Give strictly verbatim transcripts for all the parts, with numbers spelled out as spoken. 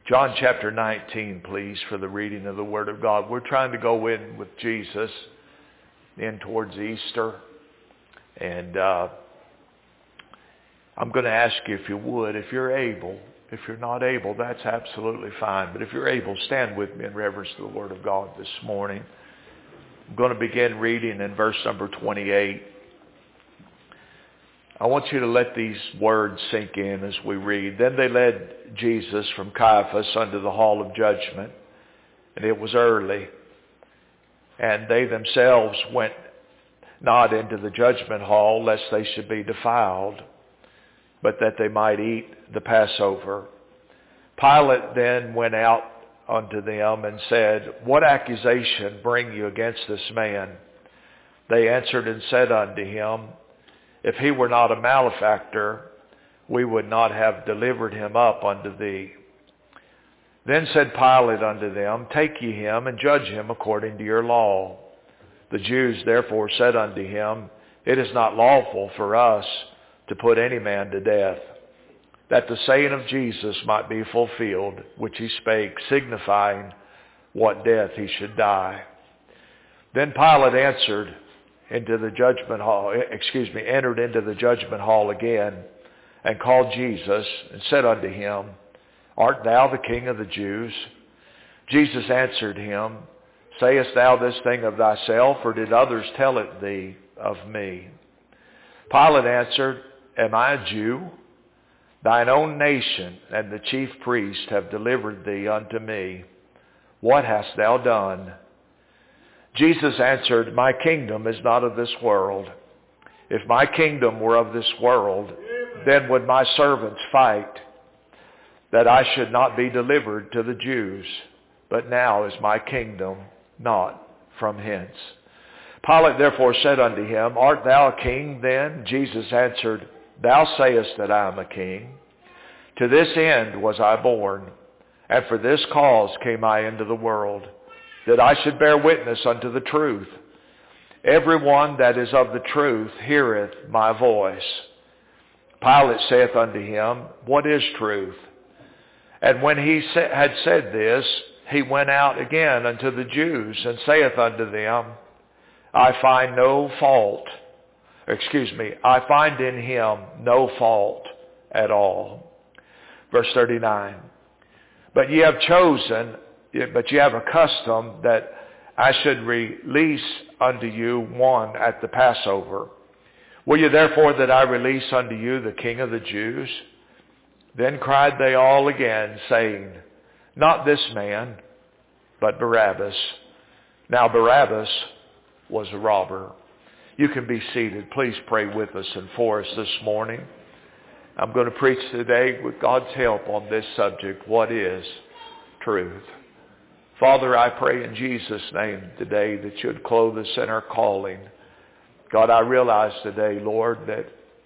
John chapter nineteen, please, for the reading of the Word of God. We're trying to go in with Jesus in towards Easter. And uh, I'm going to ask you if you would, if you're able. If you're not able, that's absolutely fine. But if you're able, stand with me in reverence to the Word of God this morning. I'm going to begin reading in verse number twenty-eight. I want you to let these words sink in as we read. Then they led Jesus from Caiaphas unto the hall of judgment, and it was early. And they themselves went not into the judgment hall, lest they should be defiled, but that they might eat the Passover. Pilate then went out unto them and said, What accusation bring you against this man? They answered and said unto him, If he were not a malefactor, we would not have delivered him up unto thee. Then said Pilate unto them, Take ye him and judge him according to your law. The Jews therefore said unto him, It is not lawful for us to put any man to death, that the saying of Jesus might be fulfilled, which he spake, signifying what death he should die. Then Pilate answered into the judgment hall, excuse me, entered into the judgment hall again, and called Jesus, and said unto him, Art thou the King of the Jews? Jesus answered him, Sayest thou this thing of thyself, or did others tell it thee of me? Pilate answered, Am I a Jew? Thine own nation and the chief priests have delivered thee unto me. What hast thou done? Jesus answered, My kingdom is not of this world. If my kingdom were of this world, then would my servants fight, that I should not be delivered to the Jews. But now is my kingdom not from hence. Pilate therefore said unto him, Art thou a king then? Jesus answered, Thou sayest that I am a king. To this end was I born, and for this cause came I into the world, that I should bear witness unto the truth. Everyone that is of the truth heareth my voice. Pilate saith unto him, What is truth? And when he had said this, he went out again unto the Jews, and saith unto them, I find no fault, excuse me, I find in him no fault at all. Verse thirty-nine, But ye have chosen, but ye have a custom that I should release unto you one at the Passover. Will ye therefore that I release unto you the King of the Jews? Then cried they all again, saying, Not this man, but Barabbas. Now Barabbas was a robber. You can be seated. Please pray with us and for us this morning. I'm going to preach today with God's help on this subject. What is truth? Father, I pray in Jesus' name today that you'd clothe us in our calling. God, I realize today, Lord, that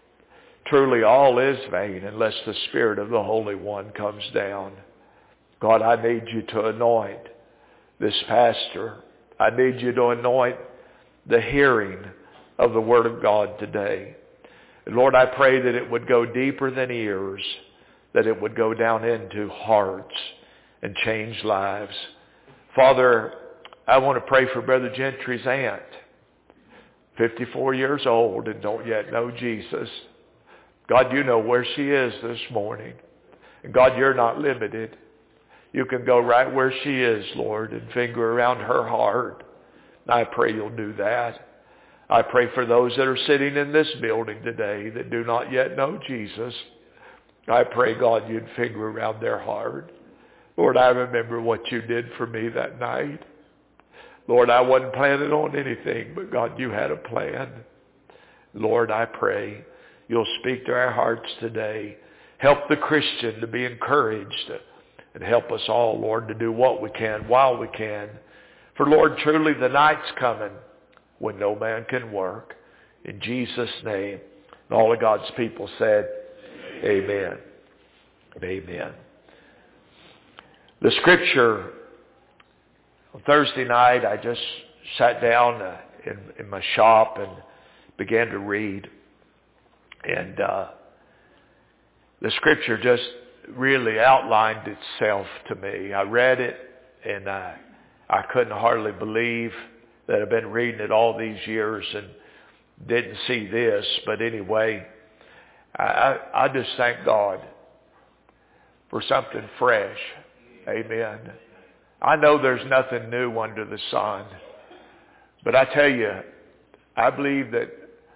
truly all is vain unless the Spirit of the Holy One comes down. God, I need you to anoint this pastor. I need you to anoint the hearing of the Word of God today. And Lord, I pray that it would go deeper than ears, that it would go down into hearts and change lives. Father, I want to pray for Brother Gentry's aunt, fifty-four years old and don't yet know Jesus. God, you know where she is this morning. And God, you're not limited. You can go right where she is, Lord, and finger around her heart. And I pray you'll do that. I pray for those that are sitting in this building today that do not yet know Jesus. I pray, God, you'd finger around their heart. Lord, I remember what you did for me that night. Lord, I wasn't planning on anything, but God, you had a plan. Lord, I pray you'll speak to our hearts today. Help the Christian to be encouraged, and help us all, Lord, to do what we can while we can. For, Lord, truly the night's coming when no man can work. In Jesus' name, and all of God's people said, Amen. Amen. The scripture, on Thursday night, I just sat down uh, in, in my shop and began to read. And uh, the scripture just really outlined itself to me. I read it, and I, I couldn't hardly believe that I've been reading it all these years and didn't see this. But anyway, I, I, I just thank God for something fresh. Amen. I know there's nothing new under the sun. But I tell you, I believe that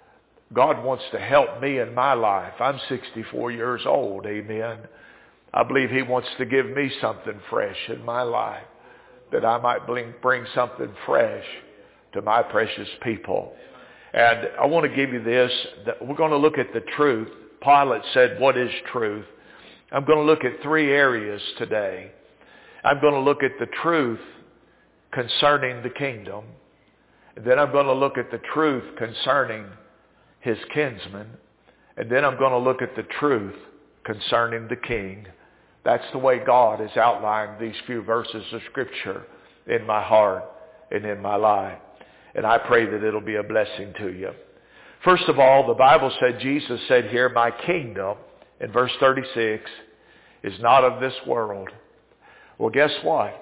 God wants to help me in my life. I'm sixty-four years old. Amen. I believe He wants to give me something fresh in my life, that I might bring, bring something fresh to my precious people. And I want to give you this. That we're going to look at the truth. Pilate said, what is truth? I'm going to look at three areas today. I'm going to look at the truth concerning the kingdom. And then I'm going to look at the truth concerning His kinsmen. And then I'm going to look at the truth concerning the king. That's the way God has outlined these few verses of Scripture in my heart and in my life. And I pray that it'll be a blessing to you. First of all, the Bible said, Jesus said here, my kingdom, in verse thirty-six, is not of this world. Well, guess what?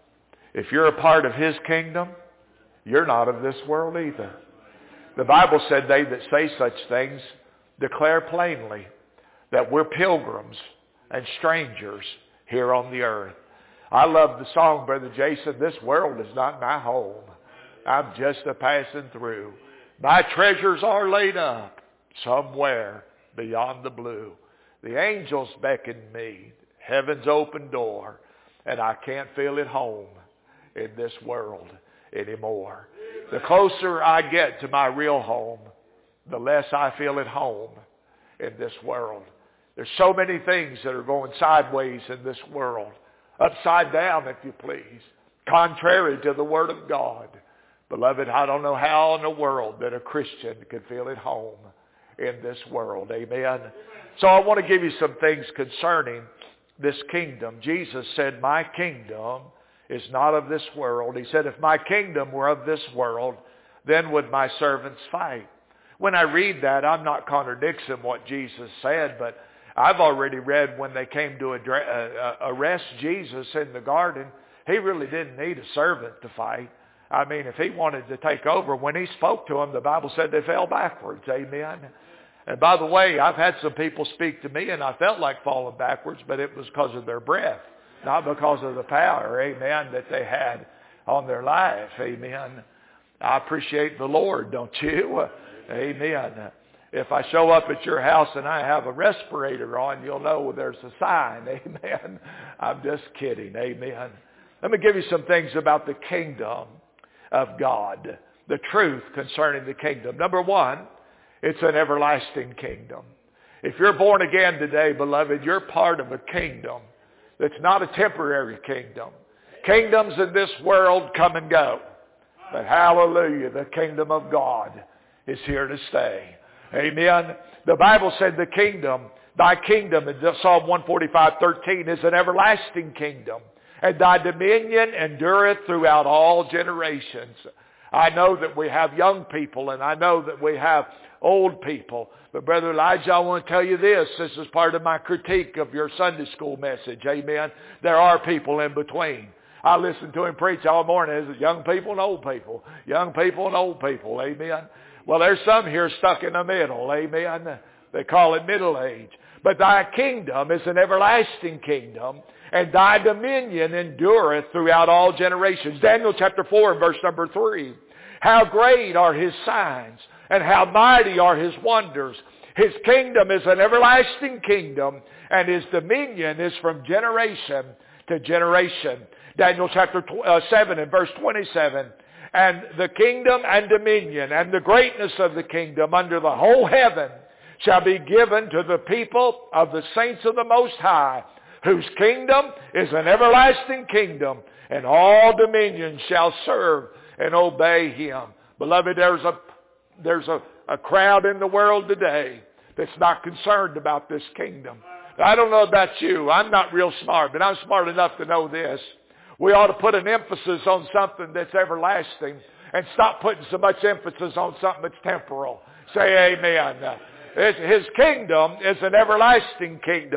If you're a part of His kingdom, you're not of this world either. The Bible said they that say such things declare plainly that we're pilgrims and strangers here on the earth. I love the song, Brother Jason, this world is not my home. I'm just a passing through. My treasures are laid up somewhere beyond the blue. The angels beckon me, heaven's open door, and I can't feel at home in this world anymore. The closer I get to my real home, the less I feel at home in this world. There's so many things that are going sideways in this world, upside down, if you please, contrary to the Word of God. Beloved, I don't know how in the world that a Christian could feel at home in this world. Amen. So I want to give you some things concerning this kingdom. Jesus said, my kingdom is not of this world. He said, if my kingdom were of this world, then would my servants fight. When I read that, I'm not contradicting what Jesus said, but I've already read when they came to arrest Jesus in the garden, He really didn't need a servant to fight. I mean, if He wanted to take over, when He spoke to them, the Bible said they fell backwards. Amen. And by the way, I've had some people speak to me and I felt like falling backwards, but it was because of their breath, not because of the power, amen, that they had on their life. Amen. I appreciate the Lord, don't you? Amen. If I show up at your house and I have a respirator on, you'll know there's a sign. Amen. I'm just kidding. Amen. Let me give you some things about the kingdom of God. The truth concerning the kingdom. Number one, it's an everlasting kingdom. If you're born again today, beloved, you're part of a kingdom that's not a temporary kingdom. Kingdoms in this world come and go. But hallelujah, the kingdom of God is here to stay. Amen. The Bible said the kingdom, thy kingdom in Psalm one forty-five thirteen is an everlasting kingdom, and thy dominion endureth throughout all generations. I know that we have young people, and I know that we have old people. But Brother Elijah, I want to tell you this. This is part of my critique of your Sunday school message. Amen. There are people in between. I listen to him preach all morning. It's young people and old people. Young people and old people. Amen. Well, there's some here stuck in the middle. Amen. They call it middle age. But thy kingdom is an everlasting kingdom, and thy dominion endureth throughout all generations. Daniel chapter four and verse number three. How great are His signs, and how mighty are His wonders. His kingdom is an everlasting kingdom, and His dominion is from generation to generation. Daniel chapter seven and verse twenty-seven. And the kingdom and dominion and the greatness of the kingdom under the whole heaven shall be given to the people of the saints of the Most High, whose kingdom is an everlasting kingdom, and all dominions shall serve and obey Him. Beloved, there's a there's a, a crowd in the world today that's not concerned about this kingdom. I don't know about you. I'm not real smart, but I'm smart enough to know this. We ought to put an emphasis on something that's everlasting and stop putting so much emphasis on something that's temporal. Say amen. His kingdom is an everlasting kingdom.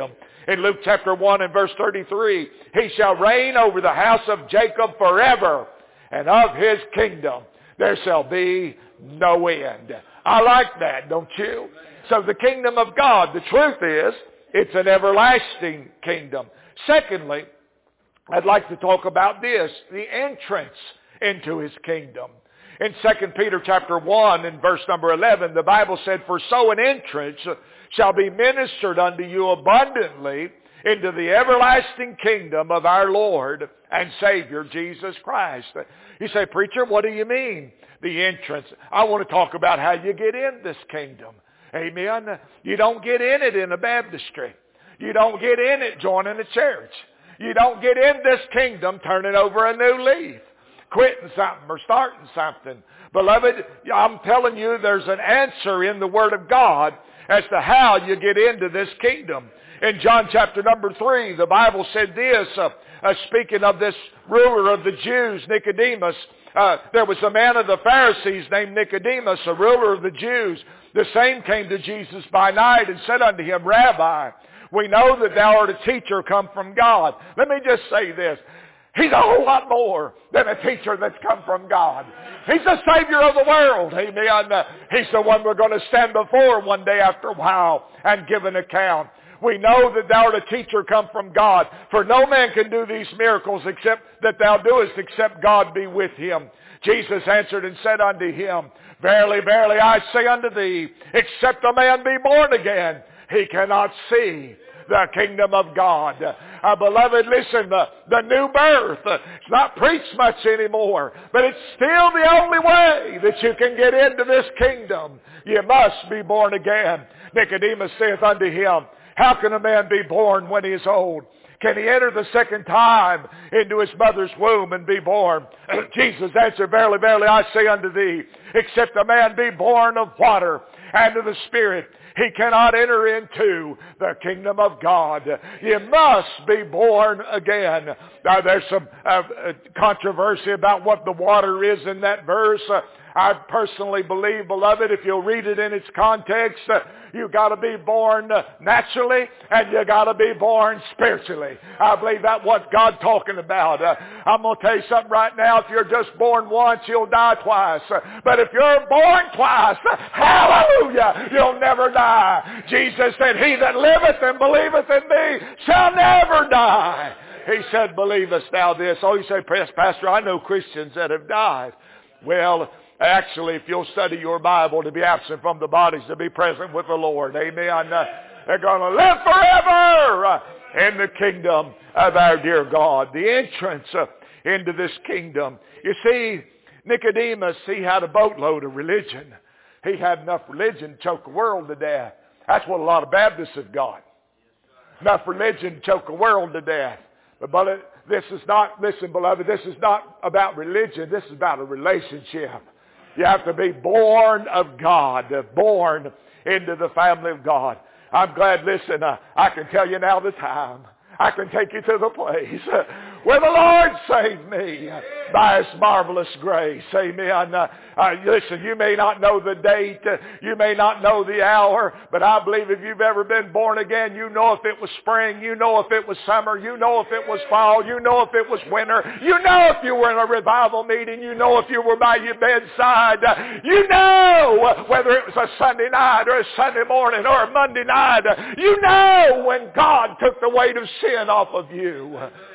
In Luke chapter one and verse thirty-three, he shall reign over the house of Jacob forever, and of his kingdom there shall be no end. I like that, don't you? So the kingdom of God, the truth is, it's an everlasting kingdom. Secondly, I'd like to talk about this, the entrance into his kingdom. In Second Peter chapter one and verse number eleven, the Bible said, for so an entrance shall be ministered unto you abundantly into the everlasting kingdom of our Lord and Savior Jesus Christ. You say, preacher, what do you mean, the entrance? I want to talk about how you get in this kingdom. Amen. You don't get in it in a baptistry. You don't get in it joining a church. You don't get in this kingdom turning over a new leaf, quitting something or starting something. Beloved, I'm telling you there's an answer in the Word of God as to how you get into this kingdom. In John chapter number three, the Bible said this, uh, uh, speaking of this ruler of the Jews, Nicodemus. Uh, there was a man of the Pharisees named Nicodemus, a ruler of the Jews. The same came to Jesus by night and said unto him, Rabbi, we know that thou art a teacher come from God. Let me just say this. He's a whole lot more than a teacher that's come from God. He's the Savior of the world. Amen. He's the one we're going to stand before one day after a while and give an account. We know that thou art a teacher come from God. For no man can do these miracles except that thou doest, except God be with him. Jesus answered and said unto him, Verily, verily, I say unto thee, except a man be born again, he cannot see the kingdom of God. Uh, beloved, listen, the, the new birth, uh, it's not preached much anymore, but it's still the only way that you can get into this kingdom. You must be born again. Nicodemus saith unto him, how can a man be born when he is old? Can he enter the second time into his mother's womb and be born? Jesus answered, Verily, verily, I say unto thee, except a man be born of water and of the Spirit, he cannot enter into the kingdom of God. You must be born again. Now there's some uh, controversy about what the water is in that verse. Uh, I personally believe, beloved, if you'll read it in its context, uh, you got to be born uh, naturally and you got to be born spiritually. I believe that's what God's talking about. Uh, I'm going to tell you something right now. If you're just born once, you'll die twice. Uh, but if you're born twice, uh, hallelujah, you'll never die. Jesus said, he that liveth and believeth in me shall never die. He said, believest thou this? Oh, you say, Pastor, I know Christians that have died. Well, actually, if you'll study your Bible, to be absent from the bodies, to be present with the Lord. Amen. Uh, they're going to live forever uh, in the kingdom of our dear God. The entrance uh, into this kingdom. You see, Nicodemus, he had a boatload of religion. He had enough religion to choke the world to death. That's what a lot of Baptists have got. Enough religion to choke the world to death. But, but this is not, listen, beloved, this is not about religion. This is about a relationship. You have to be born of God, born into the family of God. I'm glad, listen, uh, I can tell you now the time. I can take you to the place uh, where the Lord saved me uh, by His marvelous grace. Amen. Uh, uh, listen, you may not know the date. Uh, you may not know the hour. But I believe if you've ever been born again, you know if it was spring. You know if it was summer. You know if it was fall. You know if it was winter. You know if you were in a revival meeting. You know if you were by your bedside. Uh, you know whether it was a Sunday night or a Sunday morning or a Monday night. Uh, you know when God took the weight of sin off of you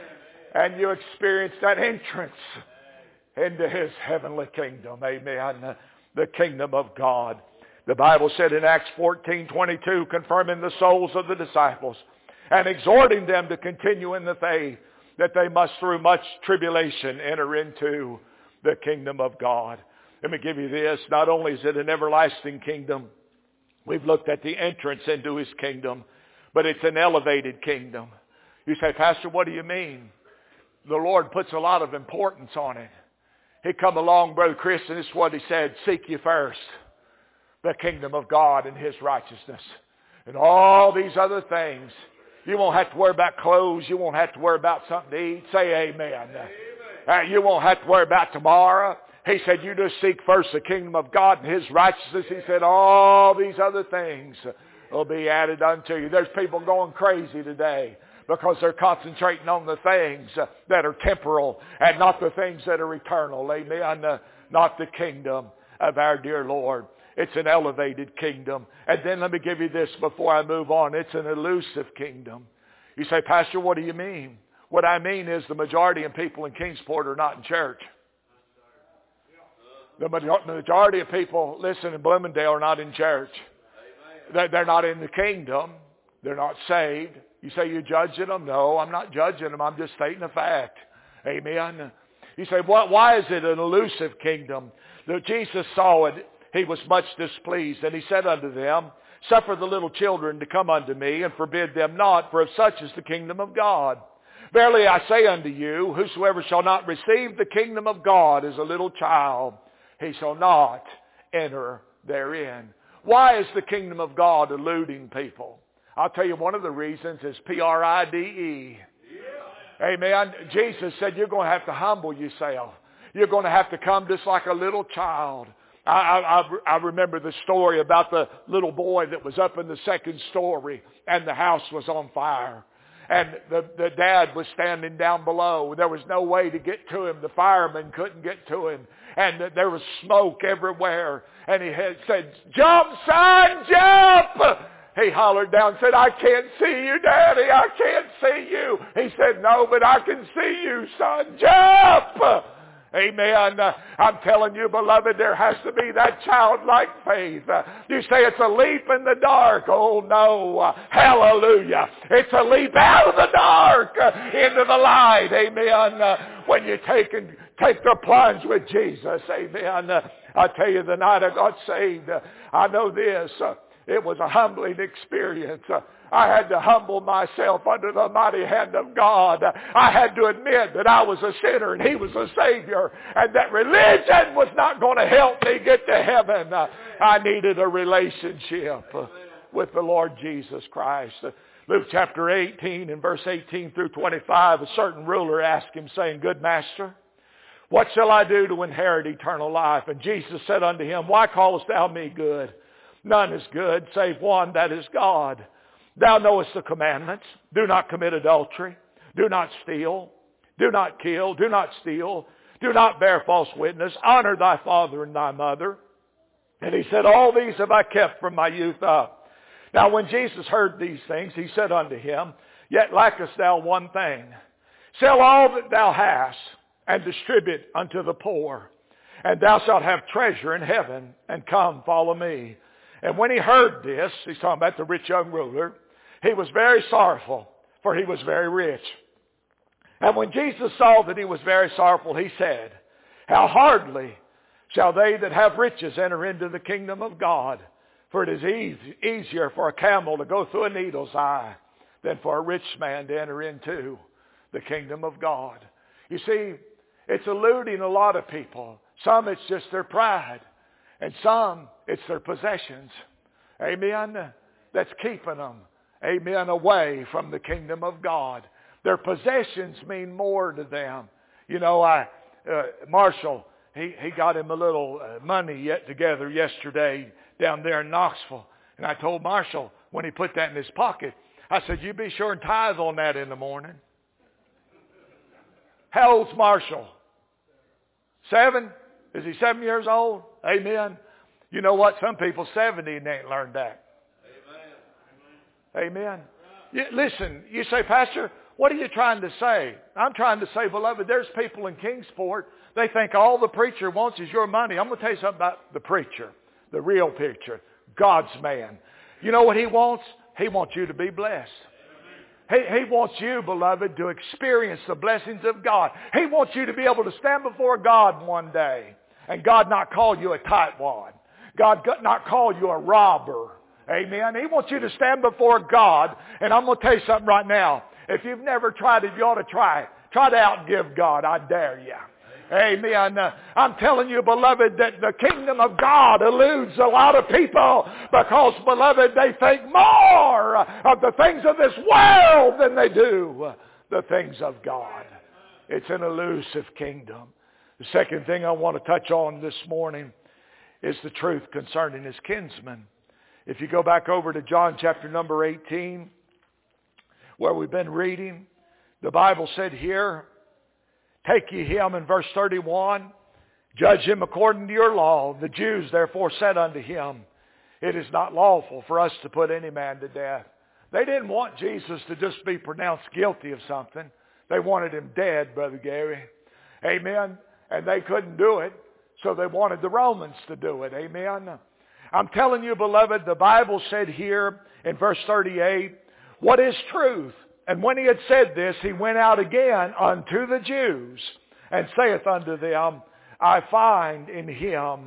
and you experienced that entrance into His heavenly kingdom. Amen. The kingdom of God. The Bible said in Acts fourteen twenty-two, confirming the souls of the disciples and exhorting them to continue in the faith, that they must through much tribulation enter into the kingdom of God. Let me give you this. Not only is it an everlasting kingdom, we've looked at the entrance into His kingdom, but it's an elevated kingdom. You say, Pastor, what do you mean? The Lord puts a lot of importance on it. He come along, Brother Chris, and this is what He said, seek ye first the kingdom of God and His righteousness. And all these other things. You won't have to worry about clothes. You won't have to worry about something to eat. Say amen. Amen. Uh, you won't have to worry about tomorrow. He said, you just seek first the kingdom of God and His righteousness. He said, all these other things will be added unto you. There's people going crazy today because they're concentrating on the things that are temporal and not the things that are eternal. Amen. Uh, not the kingdom of our dear Lord. It's an elevated kingdom. And then let me give you this before I move on. It's an elusive kingdom. You say, Pastor, what do you mean? What I mean is the majority of people in Kingsport are not in church. The majority of people, listen, in Bloomingdale are not in church. They're not in the kingdom. They're not saved. You say you're judging them? No, I'm not judging them. I'm just stating a fact. Amen. You say, what, why is it an elusive kingdom? That Jesus saw it. He was much displeased. And he said unto them, suffer the little children to come unto me, and forbid them not, for of such is the kingdom of God. Verily I say unto you, whosoever shall not receive the kingdom of God as a little child, he shall not enter therein. Why is the kingdom of God eluding people? I'll tell you, one of the reasons is P R I D E. Yeah. Amen. Jesus said you're going to have to humble yourself. You're going to have to come just like a little child. I, I, I remember the story about the little boy that was up in the second story and the house was on fire. And the, the dad was standing down below. There was no way to get to him. The firemen couldn't get to him. And there was smoke everywhere. And he had said, jump, son, jump! He hollered down and said, I can't see you, Daddy. I can't see you. He said, no, but I can see you, son. Jump! Amen. Uh, I'm telling you, beloved, there has to be that childlike faith. Uh, you say it's a leap in the dark. Oh, no. Uh, hallelujah. It's a leap out of the dark uh, into the light. Amen. Uh, when you take and take the plunge with Jesus. Amen. Uh, I tell you, the night I got saved, uh, I know this. Uh, it was a humbling experience. Uh, I had to humble myself under the mighty hand of God. I had to admit that I was a sinner and He was a Savior, and that religion was not going to help me get to heaven. I needed a relationship with the Lord Jesus Christ. Luke chapter eighteen and verse eighteen through twenty-five, a certain ruler asked Him, saying, Good Master, what shall I do to inherit eternal life? And Jesus said unto him, Why callest thou me good? None is good save one, that is God. Thou knowest the commandments. Do not commit adultery. Do not steal. Do not kill. Do not steal. Do not bear false witness. Honor thy father and thy mother. And he said, All these have I kept from my youth up. Now when Jesus heard these things, he said unto him, Yet lackest thou one thing. Sell all that thou hast, and distribute unto the poor, and thou shalt have treasure in heaven, and come, follow me. And when he heard this, he's talking about the rich young ruler, he was very sorrowful, for he was very rich. And when Jesus saw that he was very sorrowful, he said, How hardly shall they that have riches enter into the kingdom of God? For it is easy, easier for a camel to go through a needle's eye than for a rich man to enter into the kingdom of God. You see, it's eluding a lot of people. Some it's just their pride. And some it's their possessions. Amen. That's keeping them. Amen. Away from the kingdom of God. Their possessions mean more to them. You know, I uh, Marshall, he, he got him a little uh, money yet together yesterday down there in Knoxville. And I told Marshall when he put that in his pocket, I said, you be sure and tithe on that in the morning. How old's Marshall? Seven? Is he seven years old? Amen. You know what? Some people seventy and they ain't learned that. Amen. Amen. You, listen, you say, Pastor, what are you trying to say? I'm trying to say, beloved, there's people in Kingsport, they think all the preacher wants is your money. I'm going to tell you something about the preacher, the real preacher, God's man. You know what he wants? He wants you to be blessed. He, he wants you, beloved, to experience the blessings of God. He wants you to be able to stand before God one day and God not call you a tightwad. God not call you a robber. Amen. He wants you to stand before God. And I'm going to tell you something right now. If you've never tried it, you ought to try it. Try to outgive God. I dare you. Amen. Uh, I'm telling you, beloved, that the kingdom of God eludes a lot of people because, beloved, they think more of the things of this world than they do the things of God. It's an elusive kingdom. The second thing I want to touch on this morning is the truth concerning his kinsman. If you go back over to John chapter number eighteen, where we've been reading, the Bible said here, take ye him in verse thirty-one, judge him according to your law. The Jews therefore said unto him, it is not lawful for us to put any man to death. They didn't want Jesus to just be pronounced guilty of something. They wanted him dead, Brother Gary. Amen. And they couldn't do it, so they wanted the Romans to do it. Amen. I'm telling you, beloved, the Bible said here in verse thirty-eight, what is truth? And when he had said this, he went out again unto the Jews, and saith unto them, I find in him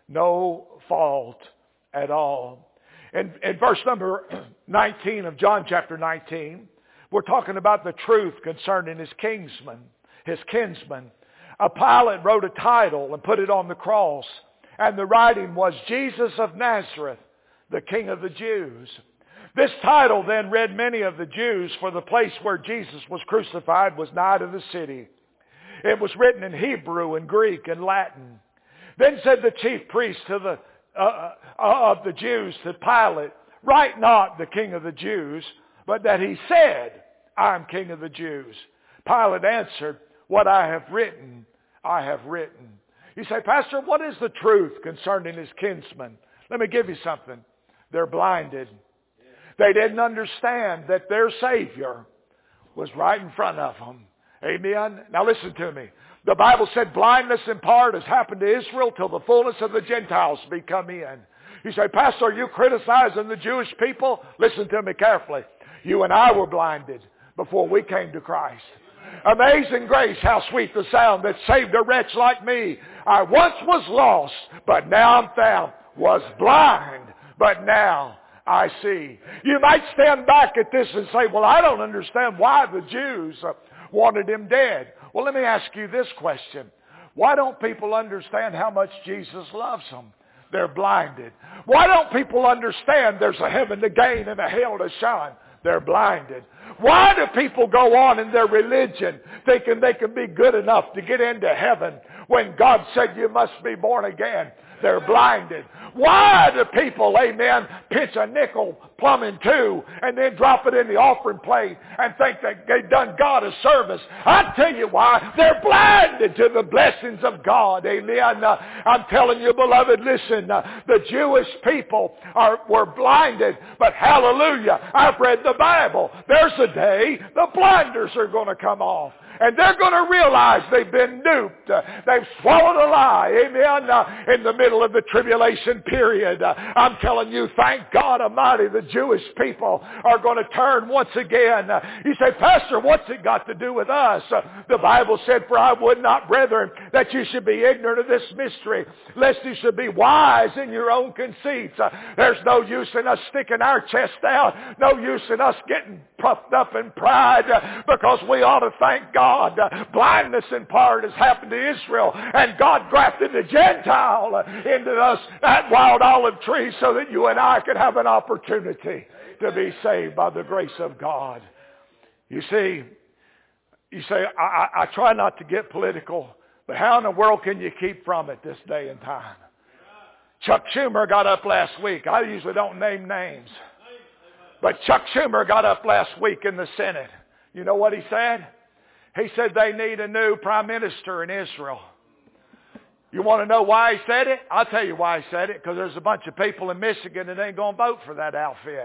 no fault at all. In, in verse number nineteen of John chapter nineteen, we're talking about the truth concerning his kinsman, his kinsman. A Pilate wrote a title and put it on the cross. And the writing was Jesus of Nazareth, the King of the Jews. This title then read many of the Jews, for the place where Jesus was crucified was nigh to the city. It was written in Hebrew and Greek and Latin. Then said the chief priest to the, uh, uh, of the Jews to Pilate, write not the King of the Jews, but that he said, I am King of the Jews. Pilate answered, what I have written, I have written. You say, Pastor, what is the truth concerning his kinsmen? Let me give you something. They're blinded. They didn't understand that their Savior was right in front of them. Amen? Now listen to me. The Bible said blindness in part has happened to Israel till the fullness of the Gentiles be come in. You say, Pastor, are you criticizing the Jewish people? Listen to me carefully. You and I were blinded before we came to Christ. Amazing grace, how sweet the sound that saved a wretch like me. I once was lost, but now I'm found. Was blind, but now I see. You might stand back at this and say, well, I don't understand why the Jews wanted him dead. Well, let me ask you this question. Why don't people understand how much Jesus loves them? They're blinded. Why don't people understand there's a heaven to gain and a hell to shine? They're blinded. Why do people go on in their religion thinking they can be good enough to get into heaven when God said you must be born again? They're blinded. Why do people, amen, pinch a nickel plumb in two and then drop it in the offering plate and think that they've done God a service? I tell you why. They're blinded to the blessings of God. Amen. Uh, I'm telling you, beloved, listen, uh, the Jewish people are were blinded, but hallelujah, I've read the Bible. There's a day the blinders are going to come off. And they're going to realize they've been duped. Uh, they've swallowed a lie. Amen. Uh, in the middle of the tribulation period. Uh, I'm telling you, thank God Almighty, the Jewish people are going to turn once again. Uh, you say, Pastor, what's it got to do with us? Uh, the Bible said, for I would not, brethren, that you should be ignorant of this mystery, lest you should be wise in your own conceits. Uh, there's no use in us sticking our chest out. No use in us getting puffed up in pride, uh, because we ought to thank God. God. Uh, blindness in part has happened to Israel, and God grafted the Gentile uh, into us, that wild olive tree, so that you and I could have an opportunity to be saved by the grace of God. You see, you say, I, I, I try not to get political, but how in the world can you keep from it this day and time? Chuck Schumer got up last week. I usually don't name names, but Chuck Schumer got up last week in the Senate. You know what he said? He said they need a new prime minister in Israel. You want to know why he said it? I'll tell you why he said it. Because there's a bunch of people in Michigan that ain't going to vote for that outfit.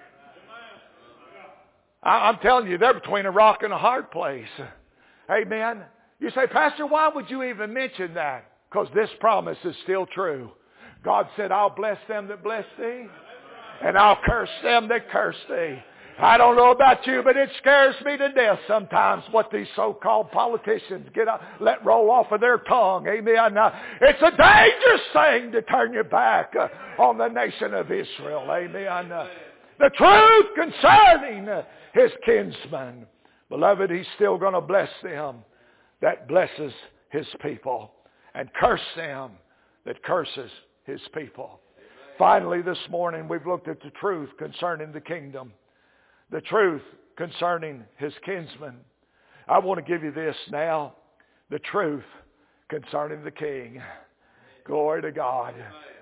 I'm telling you, they're between a rock and a hard place. Amen. You say, Pastor, why would you even mention that? Because this promise is still true. God said, I'll bless them that bless thee, and I'll curse them that curse thee. I don't know about you, but it scares me to death sometimes what these so-called politicians get up, let roll off of their tongue. Amen. Uh, it's a dangerous thing to turn your back uh, on the nation of Israel. Amen. Uh, the truth concerning uh, his kinsmen. Beloved, he's still going to bless them that blesses his people, and curse them that curses his people. Finally, this morning, we've looked at the truth concerning the kingdom. The truth concerning his kinsmen. I want to give you this now. The truth concerning the king. Glory to God.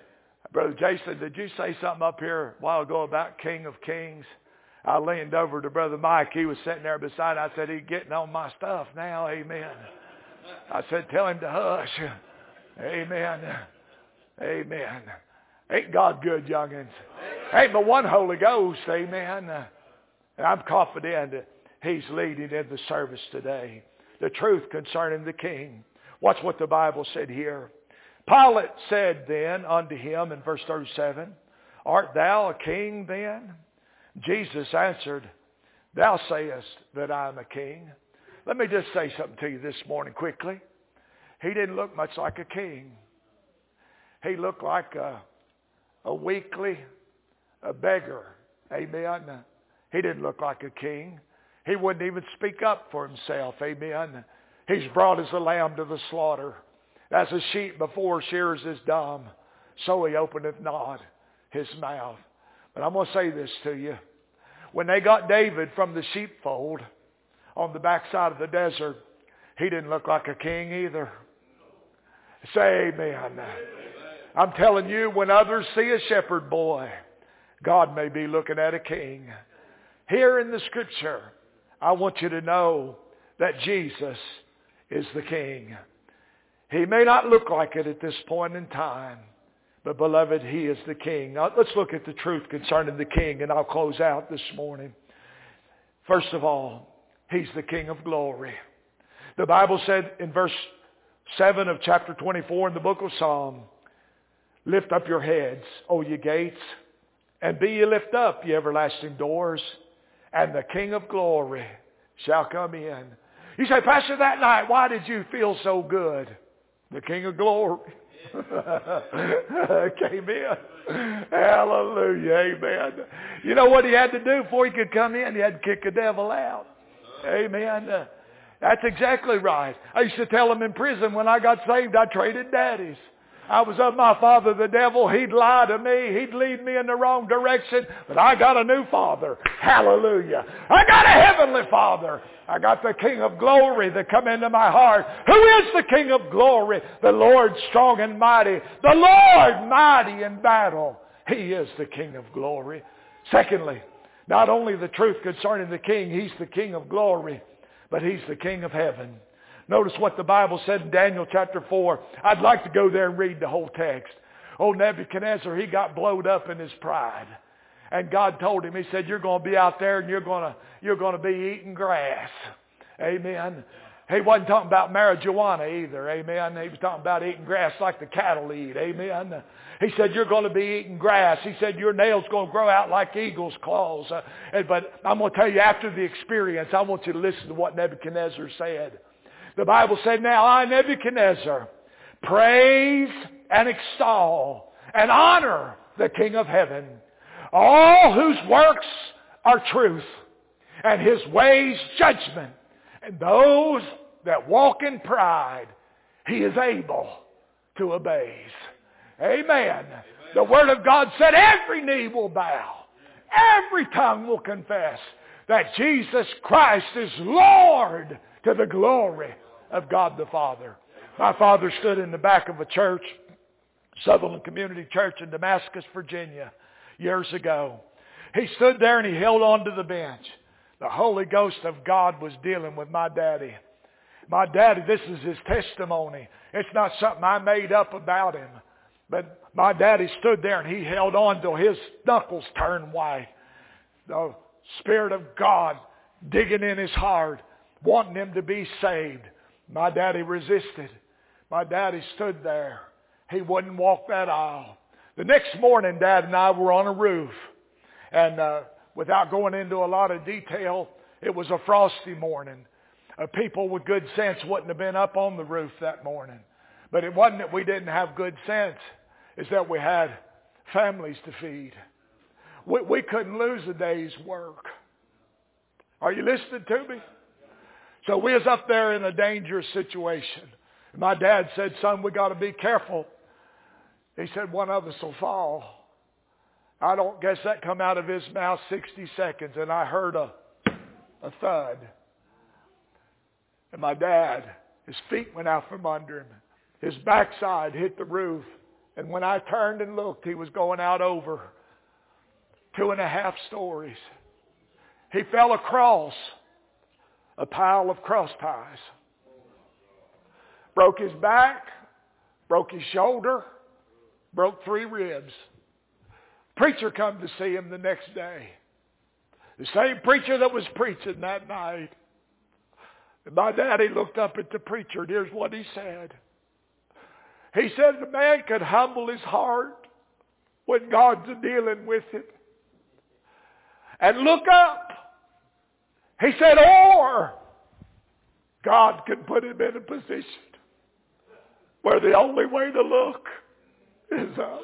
Brother Jason, did you say something up here a while ago about King of Kings? I leaned over to Brother Mike. He was sitting there beside. I said, he's getting on my stuff now. Amen. I said, tell him to hush. Amen. Amen. Ain't God good, youngins? Ain't but one Holy Ghost. Amen. And I'm confident that he's leading in the service today. The truth concerning the King. Watch what the Bible said here. Pilate said then unto him in verse thirty-seven, art thou a king then? Jesus answered, thou sayest that I am a king. Let me just say something to you this morning quickly. He didn't look much like a king. He looked like a, a weakly, a beggar. Amen. He didn't look like a king. He wouldn't even speak up for himself. Amen. He's brought as a lamb to the slaughter. As a sheep before shears is dumb, so he openeth not his mouth. But I'm going to say this to you. When they got David from the sheepfold on the backside of the desert, he didn't look like a king either. Say amen. I'm telling you, when others see a shepherd boy, God may be looking at a king. Here in the scripture, I want you to know that Jesus is the king. He may not look like it at this point in time, but beloved, he is the king. Now let's look at the truth concerning the king, and I'll close out this morning. First of all, he's the King of glory. The Bible said in verse seven of chapter twenty-four in the book of Psalm, lift up your heads, O ye gates, and be ye lift up, ye everlasting doors, and the King of glory shall come in. You say, Pastor, that night, why did you feel so good? The King of glory came in. Hallelujah. Amen. You know what he had to do before he could come in? He had to kick the devil out. Amen. Uh, that's exactly right. I used to tell him in prison when I got saved, I traded daddies. I was of my father, the devil. He'd lie to me. He'd lead me in the wrong direction. But I got a new father. Hallelujah. I got a heavenly father. I got the King of glory that come into my heart. Who is the King of glory? The Lord strong and mighty. The Lord mighty in battle. He is the King of glory. Secondly, not only the truth concerning the King, he's the King of glory, but he's the King of heaven. Notice what the Bible said in Daniel chapter four. I'd like to go there and read the whole text. Oh, Nebuchadnezzar, he got blowed up in his pride. And God told him, he said, you're going to be out there and you're going to, you're going to be eating grass. Amen. He wasn't talking about marijuana either. Amen. He was talking about eating grass like the cattle eat. Amen. He said, you're going to be eating grass. He said, your nails going to grow out like eagle's claws. Uh, but I'm going to tell you, after the experience, I want you to listen to what Nebuchadnezzar said. The Bible said, now I, Nebuchadnezzar, praise and extol and honor the King of heaven, all whose works are truth, and his ways judgment, and those that walk in pride, he is able to abase. Amen. Amen. The Word of God said every knee will bow, every tongue will confess that Jesus Christ is Lord, to the glory of God the Father. My father stood in the back of a church, Sutherland Community Church in Damascus, Virginia, years ago. He stood there and he held on to the bench. The Holy Ghost of God was dealing with my daddy. My daddy, this is his testimony. It's not something I made up about him. But my daddy stood there and he held on till his knuckles turned white. The Spirit of God digging in his heart, wanting him to be saved. My daddy resisted. My daddy stood there. He wouldn't walk that aisle. The next morning, Dad and I were on a roof. And uh, without going into a lot of detail, it was a frosty morning. Uh, people with good sense wouldn't have been up on the roof that morning. But it wasn't that we didn't have good sense. It's that we had families to feed. We, we couldn't lose a day's work. Are you listening to me? So we was up there in a dangerous situation. My dad said, son, we got to be careful. He said, one of us will fall. I don't guess that come out of his mouth sixty seconds, and I heard a, a thud. And my dad, his feet went out from under him. His backside hit the roof, And when I turned and looked, he was going out over two and a half stories. He fell across a pile of cross ties. Broke his back, broke his shoulder, broke three ribs. Preacher come to see him the next day. The same preacher that was preaching that night. And my daddy looked up at the preacher, and here's what he said. He said the man could humble his heart when God's dealing with it. And look up. He said, or God can put him in a position where the only way to look is up.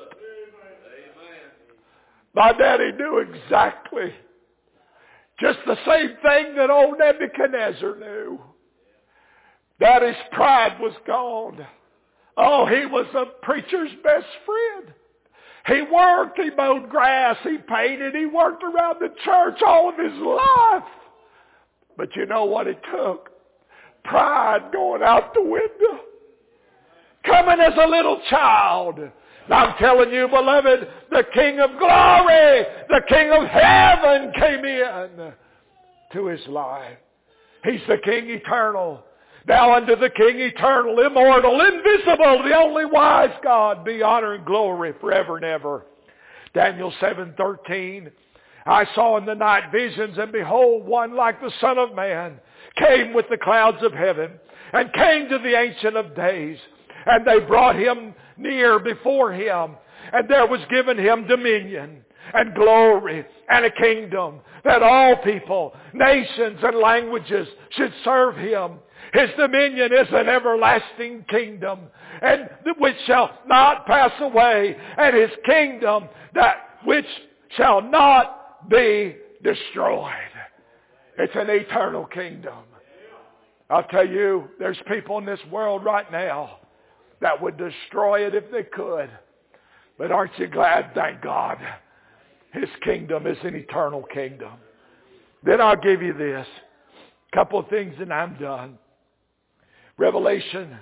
My daddy knew exactly just the same thing that old Nebuchadnezzar knew. That his pride was gone. Oh, he was a preacher's best friend. He worked, he mowed grass, he painted, he worked around the church all of his life. But you know what it took? Pride going out the window. Coming as a little child. And I'm telling you, beloved, the King of Glory, the King of Heaven came in to his life. He's the King eternal. Now unto the King eternal, immortal, invisible, the only wise God, be honor and glory forever and ever. Daniel seven thirteen. I saw in the night visions, and behold, one like the Son of Man came with the clouds of heaven, and came to the Ancient of Days. And they brought him near before him, and there was given him dominion and glory and a kingdom, that all people, nations, and languages should serve him. His dominion is an everlasting kingdom, and which shall not pass away, and his kingdom that which shall not be destroyed. It's an eternal kingdom. I'll tell you, there's people in this world right now that would destroy it if they could. But aren't you glad, thank God, his kingdom is an eternal kingdom. Then I'll give you this. Couple of things and I'm done. Revelation.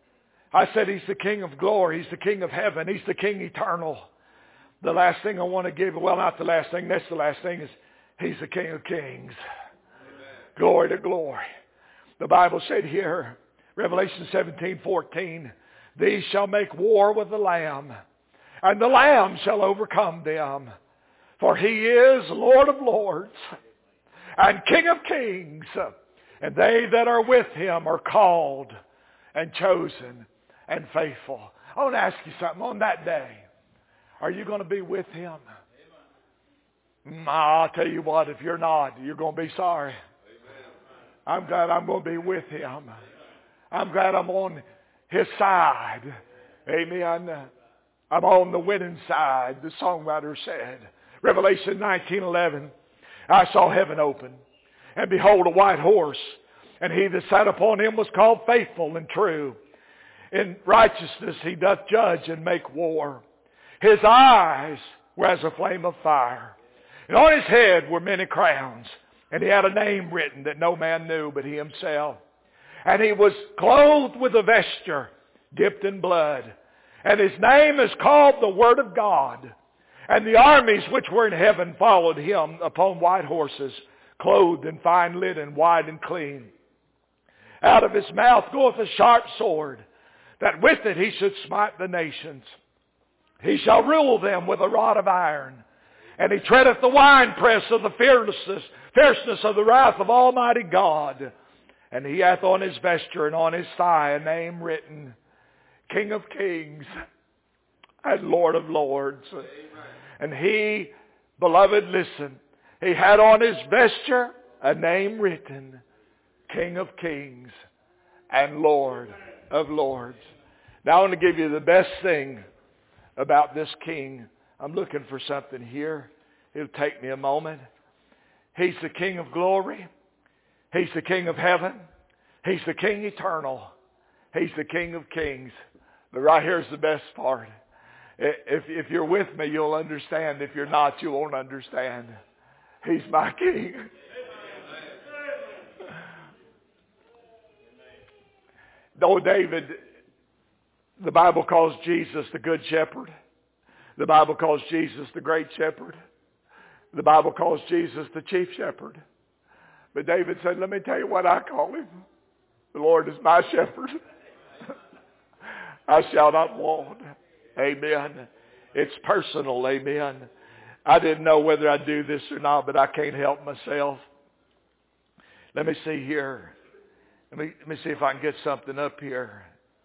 I said he's the King of glory. He's the King of heaven. He's the King eternal. The last thing I want to give, well, not the last thing, that's the last thing, is he's the King of kings. Amen. Glory to glory. The Bible said here, Revelation seventeen fourteen, these shall make war with the Lamb, and the Lamb shall overcome them. For he is Lord of lords and King of kings, and they that are with him are called and chosen and faithful. I want to ask you something. On that day, are you going to be with him? I'll tell you what, if you're not, you're going to be sorry. I'm glad I'm going to be with him. I'm glad I'm on his side. Amen. I'm on the winning side, the songwriter said. Revelation nineteen eleven. I saw heaven open, and behold, a white horse, and he that sat upon him was called Faithful and True. In righteousness he doth judge and make war. His eyes were as a flame of fire, and on his head were many crowns, and he had a name written that no man knew but he himself. And he was clothed with a vesture dipped in blood, and his name is called the Word of God. And the armies which were in heaven followed him upon white horses, clothed in fine linen, white and clean. Out of his mouth goeth a sharp sword, that with it he should smite the nations. He shall rule them with a rod of iron, and he treadeth the winepress of the fierceness, fierceness of the wrath of Almighty God. And he hath on his vesture and on his thigh a name written, King of kings and Lord of lords. Amen. And he, beloved, listen, he had on his vesture a name written, King of kings and Lord of lords. Now I want to give you the best thing about this king. I'm looking for something here. It'll take me a moment. He's the King of glory. He's the King of heaven. He's the King eternal. He's the King of kings. But right here's the best part. If, if you're with me, you'll understand. If you're not, you won't understand. He's my King. Though David The Bible calls Jesus the Good Shepherd. The Bible calls Jesus the Great Shepherd. The Bible calls Jesus the Chief Shepherd. But David said, let me tell you what I call him. The Lord is my shepherd. I shall not want. Amen. It's personal. Amen. I didn't know whether I'd do this or not, but I can't help myself. Let me see here. Let me, let me see if I can get something up here.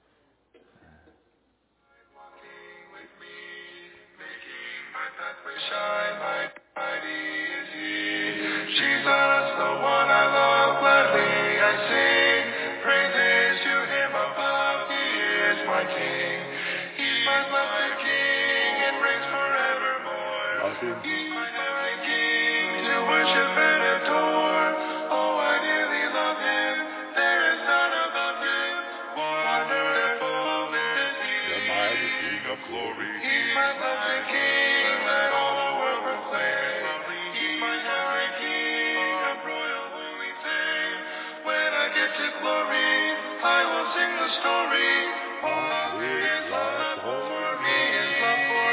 Jesus, the one I love, gladly I sing praises to him above. He is my King. He's my blessed King and reigns forevermore. He's my heavenly King to worship and adore. Oh, I dearly love him. There is none above him. Wonderful is he, the mighty King of glory. He's my blessed King, let all the world proclaim. He's my heavenly King of royal holy fame. When I get to glory, I will sing the story. Oh, his love for me, his love for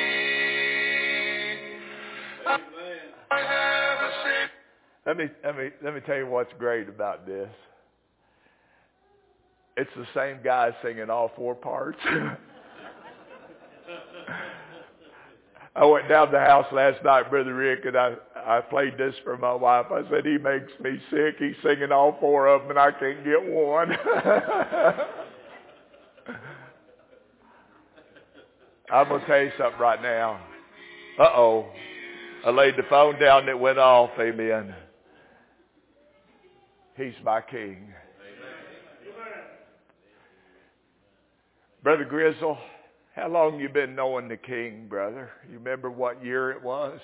me. I have a sin. Let me let me let me tell you what's great about this. It's the same guy singing all four parts. I went down to the house last night, Brother Rick, and I, I played this for my wife. I said, he makes me sick. He's singing all four of them, and I can't get one. I'm going to tell you something right now. Uh-oh. I laid the phone down and it went off. Amen. He's my King. Amen. Brother Grizzle, how long you been knowing the King, brother? You remember what year it was?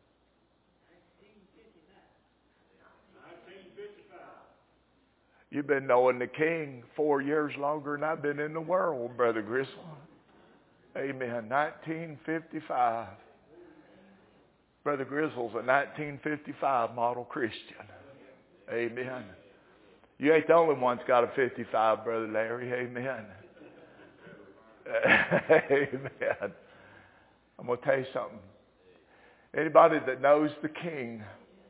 nineteen fifty-five. You've been knowing the King four years longer than I've been in the world, Brother Grizzle. Amen. nineteen fifty-five. Brother Grizzle's a nineteen fifty-five model Christian. Amen. You ain't the only one that's got a fifty-five, Brother Larry. Amen. Amen. I'm going to tell you something. Anybody that knows the King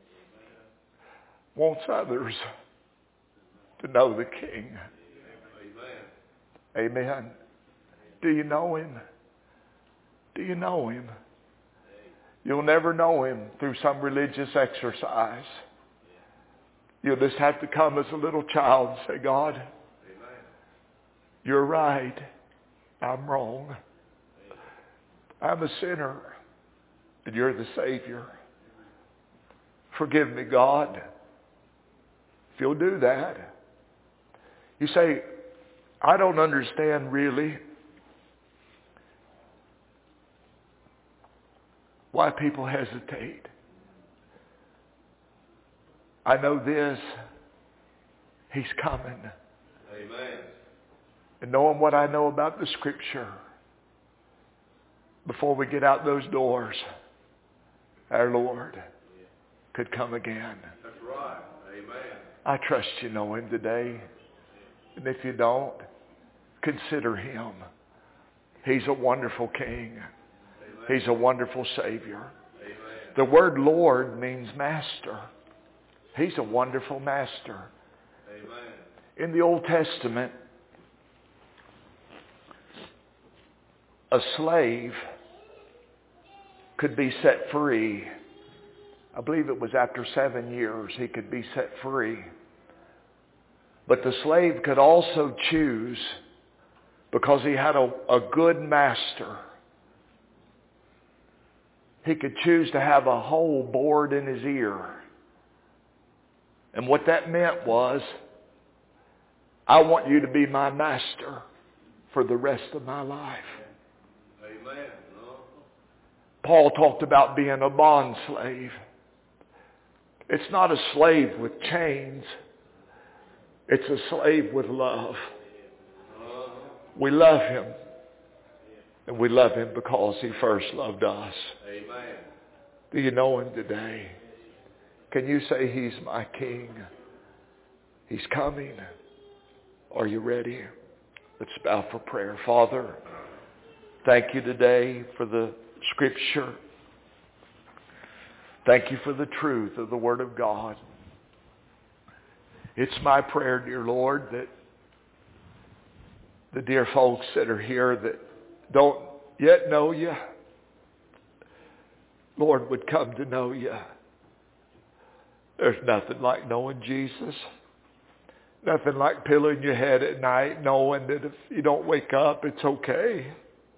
wants others to know the King. Amen. Amen. Do you know him? Do you know him? You'll never know him through some religious exercise. You'll just have to come as a little child and say, God, you're right. I'm wrong. I'm a sinner, and you're the Savior. Forgive me, God. If you'll do that. You say, I don't understand really why people hesitate. I know this. He's coming. Amen. And knowing what I know about the Scripture, before we get out those doors, our Lord could come again. That's right. Amen. I trust you know him today. And if you don't, consider him. He's a wonderful King. He's a wonderful Savior. Amen. The word Lord means master. He's a wonderful master. Amen. In the Old Testament, a slave could be set free. I believe it was after seven years he could be set free. But the slave could also choose, because he had a, a good master, he could choose to have a hole bored in his ear. And what that meant was, I want you to be my master for the rest of my life. Amen. Paul talked about being a bond slave. It's not a slave with chains. It's a slave with love. We love him. And we love him because he first loved us. Amen. Do you know him today? Can you say, he's my King? He's coming. Are you ready? Let's bow for prayer. Father, thank you today for the Scripture. Thank you for the truth of the Word of God. It's my prayer, dear Lord, that the dear folks that are here that don't yet know you, Lord, would come to know you. There's nothing like knowing Jesus. Nothing like pillowing your head at night knowing that if you don't wake up, it's okay.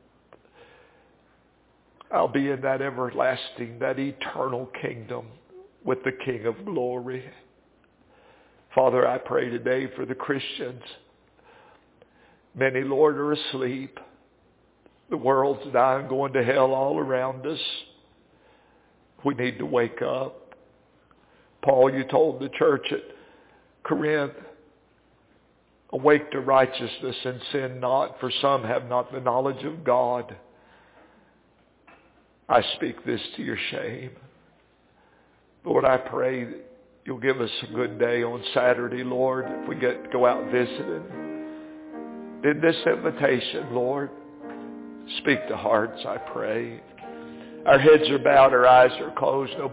I'll be in that everlasting, that eternal kingdom with the King of glory. Father, I pray today for the Christians. Many, Lord, are asleep. The world's dying, going to hell all around us. We need to wake up. Paul, you told the church at Corinth, awake to righteousness and sin not, for some have not the knowledge of God. I speak this to your shame. Lord, I pray that you'll give us a good day on Saturday, Lord, if we get to go out visiting. In this invitation, Lord, speak to hearts, I pray. Our heads are bowed, our eyes are closed. No